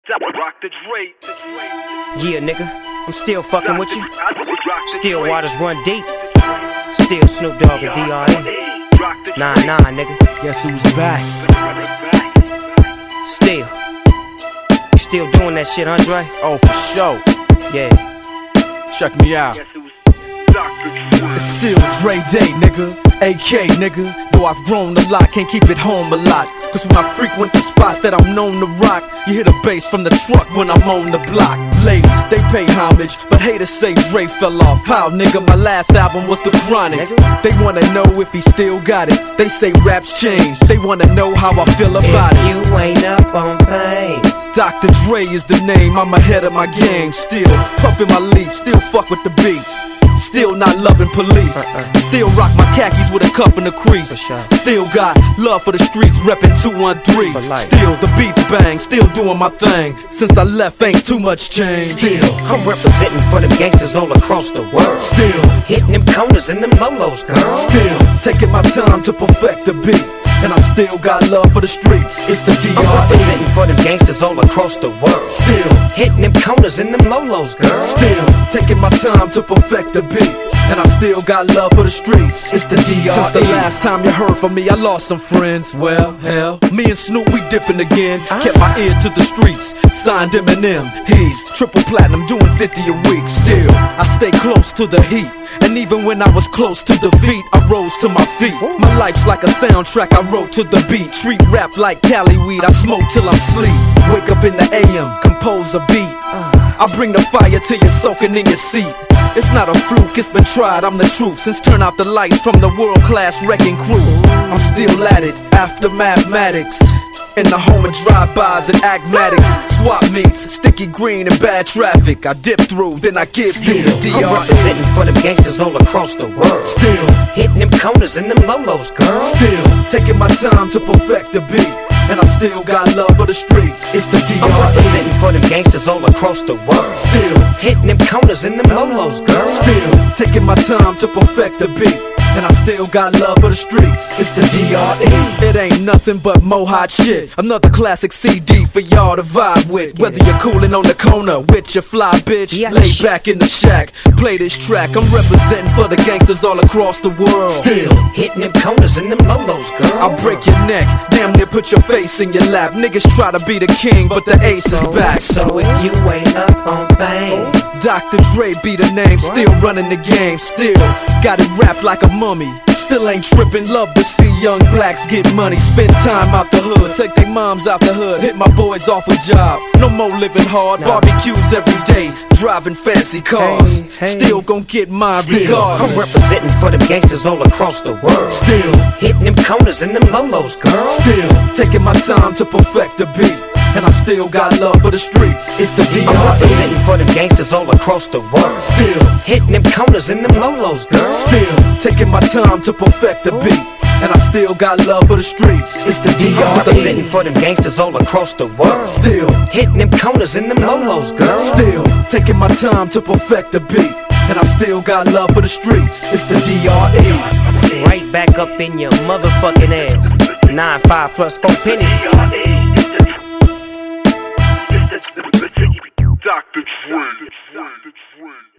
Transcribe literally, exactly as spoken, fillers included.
Doctor Dre. Yeah, nigga, I'm still fucking with you. Still waters run deep. Still Snoop Dogg and D R E. Nah, nah, nigga. Guess who's back? Still. You still doing that shit, Andre? Oh, for sure. Yeah. Check me out. It's still Dre Day, nigga. A K, nigga. Though I've grown a lot, can't keep it home a lot. Cause when I frequent the spots that I'm known to rock, you hear the bass from the truck when I'm on the block. Ladies, they pay homage, but haters say Dre fell off. How, nigga? My last album was The Chronic. They wanna know if he still got it. They say raps changed. They wanna know how I feel about if it. You ain't up on things. Doctor Dre is the name, I'm ahead of my game. Still puffin' my leaf, still fuck with the beats. Still not loving police. uh-uh. Still rock my khakis with a cuff and a crease. Sure. Still got love for the streets, reppin' two one three. Still the beats bang, still doing my thing. Since I left ain't too much change. Still, I'm representing for them gangsters all across the world. Still hitting them corners and them lolos, girl. Still taking my time to perfect the beat. And I still got love for the streets. It's the D R E. I'm representing for them gangsters all across the world. Still hitting them corners and them lolos, girl. Still taking my time to perfect the beat. And I still got love for the streets. It's the D R E. Since the last time you heard from me, I lost some friends. Well, hell, me and Snoop, we dipping again. Kept my ear to the streets. Signed Eminem. He's triple platinum, doing fifty a week. Still, I stay close to the heat. And even when I was close to defeat, I rose to my feet. My life's like a soundtrack I wrote to the beat. Treat rap like Cali weed, I smoke till I'm sleep. Wake up in the A M, compose a beat. I bring the fire till you're soaking in your seat. It's not a fluke, it's been tried, I'm the truth. Since turn out the lights from the world-class wrecking crew, I'm still at it, after mathematics. In the home of drive-bys and acmatics, swap meets, sticky green and bad traffic. I dip through, then I give you the D R E. I'm representing for them gangsters all across the world. Still hitting them corners and them lolos, girl. Still taking my time to perfect the beat. And I still got love for the streets. It's the D R E. I'm representing for them gangsters all across the world. Still hitting them corners and them lolos, girl. Still taking my time to perfect the beat. And I still got love for the streets. It's the D R E. It ain't nothing but mo hot shit. Another classic C D for y'all to vibe with. Whether you're coolin' on the corner with your fly bitch, lay back in the shack, play this track. I'm representing for the gangsters all across the world. Still hitting them corners and them lolos, girl. I'll break your neck, damn near put your face in your lap. Niggas try to be the king, but the ace is back. So if you ain't up on things, Doctor Dre be the name, still running the game. Still got it wrapped like a mummy. Still ain't trippin', love to see young blacks get money. Spend time out the hood, take their moms out the hood. Hit my boys off with jobs, no more living hard. Barbecues every day, driving fancy cars. Hey, hey. Still gon' get mine Still, regardless. I'm representing for them gangsters all across the world. Still hitting them corners and them lolos, girl. Still taking my time to perfect the beat. And I still got love for the streets. It's the D R E. I'm representing for them gangsters all across the world. Still hitting them corners and them lolos, girl. Still taking my time to perfect the beat. And I still got love for the streets. It's the D I'm R E. representing for them gangsters all across the world. Still hitting them corners and them lolos, girl. Still taking my time to perfect the beat. And I still got love for the streets. It's the D R E. Right back up in your motherfucking ass. Nine five plus four pennies. Doctor Dre.